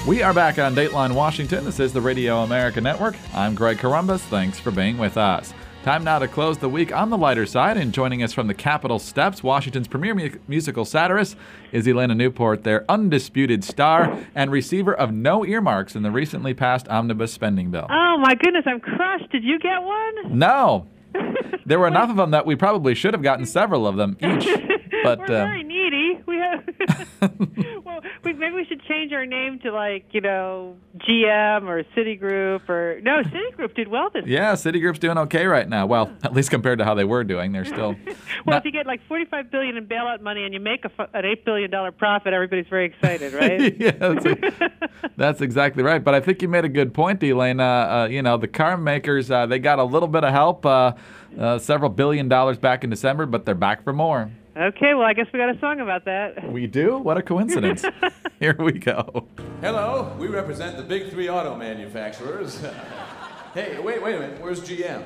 We are back on Dateline Washington. This is the Radio America Network. I'm Greg Corombos. Thanks for being with us. Time now to close the week on the lighter side, and joining us from the Capitol steps, Washington's premier musical satirist is Elena Newport, their undisputed star and receiver of no earmarks in the recently passed omnibus spending bill. Oh, my goodness, I'm crushed. Did you get one? No. There were enough of them that we probably should have gotten several of them each. But we're very needy. We have. Well, maybe we should change our name to GM or Citigroup or no. Citigroup did well this year. Yeah, Citigroup's doing okay right now. Well, at least compared to how they were doing, they're still. Well, if you get like $45 billion in bailout money and you make an $8 billion profit, everybody's very excited, right? Yeah, that's exactly right. But I think you made a good point, Elena. The car makers they got a little bit of help, several $1 billion back in December, but they're back for more. Okay, well, I guess we got a song about that. We do? What a coincidence. Here we go. Hello, we represent the big three auto manufacturers. Hey, wait a minute. Where's GM?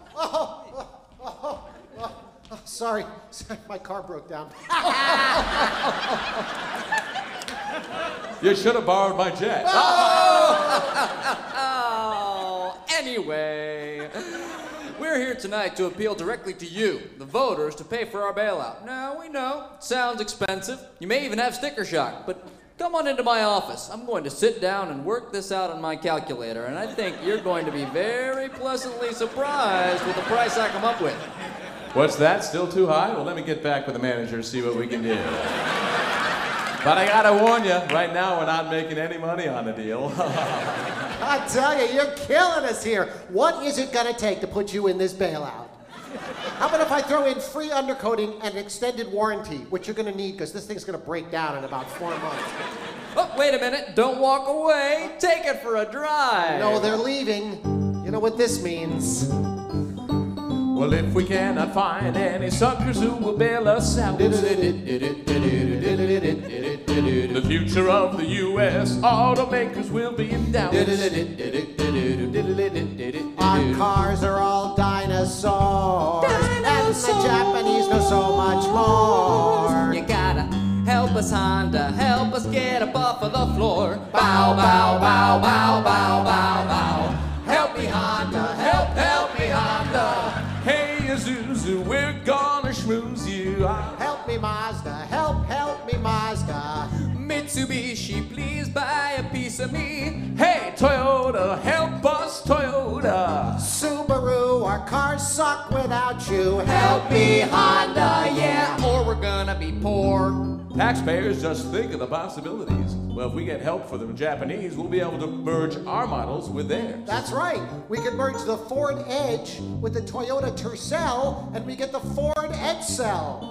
Sorry, my car broke down. You should have borrowed my jet. Anyway, we're here tonight to appeal directly to you, the voters, to pay for our bailout. Now, we know, it sounds expensive. You may even have sticker shock, but come on into my office. I'm going to sit down and work this out on my calculator, and I think you're going to be very pleasantly surprised with the price I come up with. What's that? Still too high? Well, let me get back with the manager and see what we can do. But I gotta warn you, right now we're not making any money on the deal. I tell you, you're killing us here. What is it gonna take to put you in this bailout? How about if I throw in free undercoating and extended warranty, which you're gonna need because this thing's gonna break down in about 4 months. Oh, wait a minute. Don't walk away. Take it for a drive. No, they're leaving. You know what this means. Well, if we cannot find any suckers who will bail us out, the future of the U.S. automakers will be in doubt. Our cars are all dinosaurs, and the Japanese know so much more. You gotta help us, Honda, help us get up off of the floor. Bow, bow, bow, bow, bow, bow, bow. Help me, Honda, help me, Honda. Hey, Isuzu, we're gonna schmooze you out. Help me, Mazda, help me, Mazda. Mitsubishi, please buy a piece of me. Hey, Toyota, help us, Toyota. Subaru, our cars suck without you. Help me, Honda, yeah, or we're gonna be poor. Taxpayers, just think of the possibilities. Well, if we get help from the Japanese, we'll be able to merge our models with theirs. That's right. We can merge the Ford Edge with the Toyota Tercel, and we get the Ford Edsel.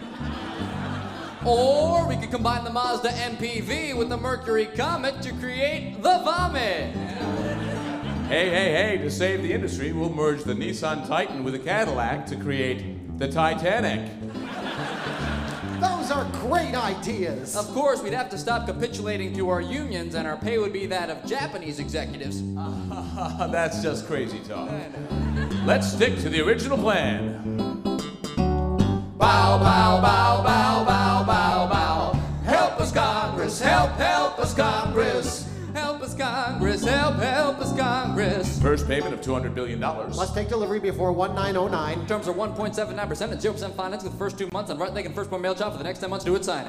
Or we could combine the Mazda MPV with the Mercury Comet to create the Vomit. Hey, to save the industry, we'll merge the Nissan Titan with the Cadillac to create the Titanic. Those are great ideas. Of course, we'd have to stop capitulating to our unions, and our pay would be that of Japanese executives. That's just crazy talk. Let's stick to the original plan. Bow, bow, bow, bow, bow, bow, bow. Help us, Congress, help us, Congress. Help us, Congress, help us, Congress. First payment of $200 billion. Must take delivery before 1909. Terms are 1.79% and 0% financing for the first 2 months and right-leg and first-born mail job for the next 10 months due at signing.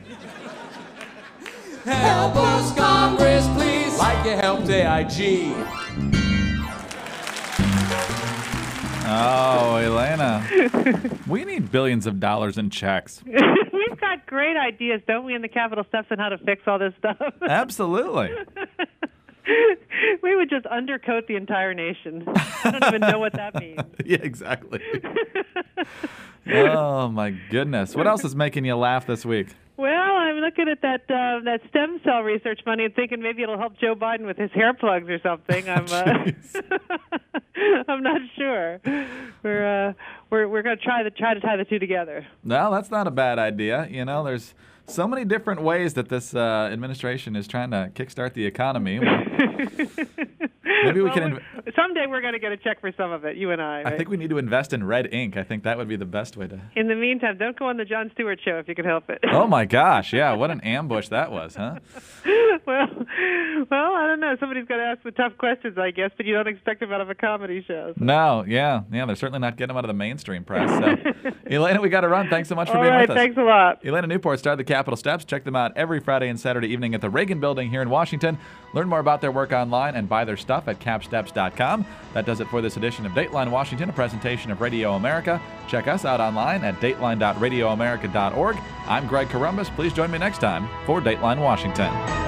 Help us, Congress, please. Like you helped AIG. Oh, Elena. We need billions of dollars in checks. We've got great ideas, don't we, in the Capitol steps on how to fix all this stuff? Absolutely. We would just undercoat the entire nation. I don't even know what that means. Yeah, exactly. Oh, my goodness. What else is making you laugh this week? Well, I'm looking at that stem cell research money and thinking maybe it'll help Joe Biden with his hair plugs or something. I'm not sure. We're going to try to tie the two together. No, that's not a bad idea. You know, there's so many different ways that this administration is trying to kickstart the economy. Maybe we can. Some someday we're going to get a check for some of it, you and I. Right? I think we need to invest in red ink. I think that would be the best way to. In the meantime, don't go on the Jon Stewart show if you can help it. Oh my gosh! Yeah, what an ambush that was, huh? well, I don't know. Somebody's got to ask the tough questions, I guess, but you don't expect them out of a comedy show. So. No, yeah. They're certainly not getting them out of the mainstream press. So, Elena, we got to run. Thanks so much for being with us. Thanks a lot. Elena Newport started the Capitol Steps. Check them out every Friday and Saturday evening at the Reagan Building here in Washington. Learn more about their work online and buy their stuff at capsteps.com. That does it for this edition of Dateline Washington, a presentation of Radio America. Check us out online at dateline.radioamerica.org. I'm Greg Corombos. Please join me next time for Dateline Washington.